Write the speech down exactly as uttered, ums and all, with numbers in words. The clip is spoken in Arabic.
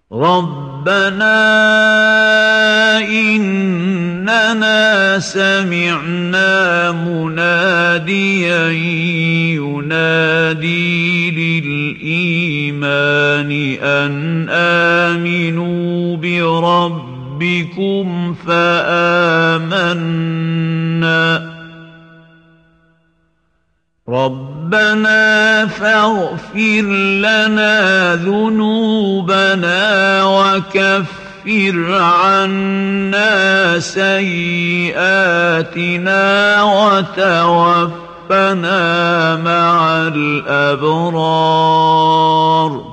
رَبَّنَا إِنَّنَا سَمِعْنَا مُنَادِيًا يُنَادِي لِلْإِيمَانِ أَنْ آمِنُوا بِرَبِّكُمْ فَآمَنَّا رَبَّنَا فَاغْفِرْ لَنَا ذُنُوبَنَا وَكَفِّرْ عَنَّا سَيِّئَاتِنَا وَتَوَفَّنَا مَعَ الْأَبْرَارِ